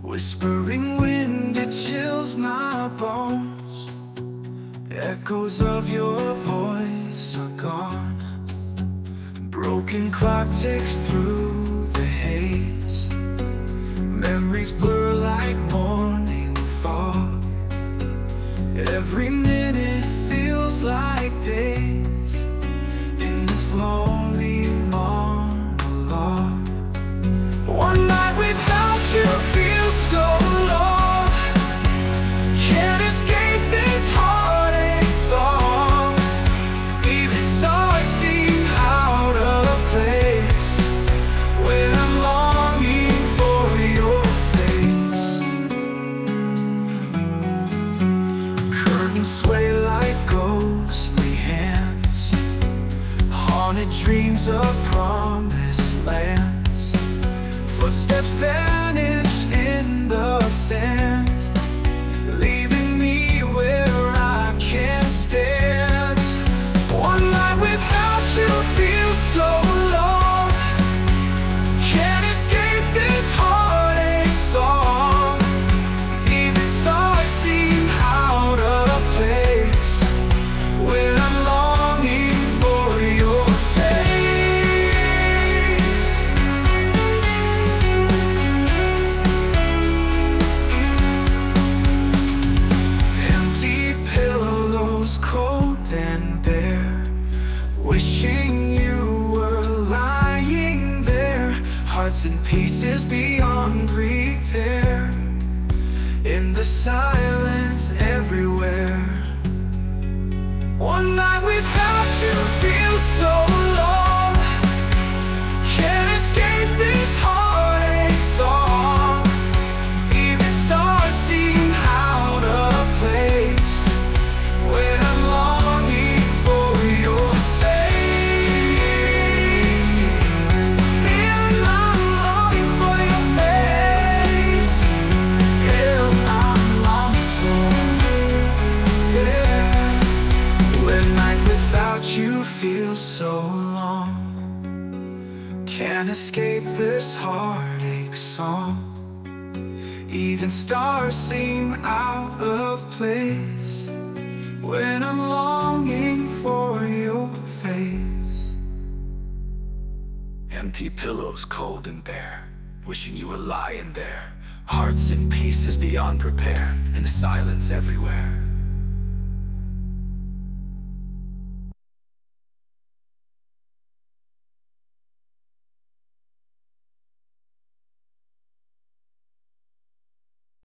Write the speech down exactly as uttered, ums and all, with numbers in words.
Whispering wind, it chills my bones. Echoes of your voice are gone. Broken clock ticks through the haze. Memories blur like morning fog. Every minute feels like days in this lonely monologue. One night without you feels so long. Can't escape this heartache song. Even stars seem out of place when I'm longing for your face. Curtains sway like ghostly hands. Haunted dreams of promised lands. Footsteps vanish in the sand, leaving me where I can't stand. One night without you feels so long. Can't escape this heartache song. Even stars seem out of place when I'm longing for your face. Empty pillows, cold and bare, wishing you were lying there. Hearts in pieces beyond repair. In the silence everywhere. One night without you feels so long. Can't escape this heartache song. Even stars seem out of place when I'm longing for your face. And I'm longing for your face. And I'm longing for, yeah. When night without you feels so long. Can't escape this heartache song. Even stars seem out of place when I'm longing for your face. Empty pillows, cold and bare, wishing you were lying there. Hearts in pieces beyond repair, in the silence everywhere.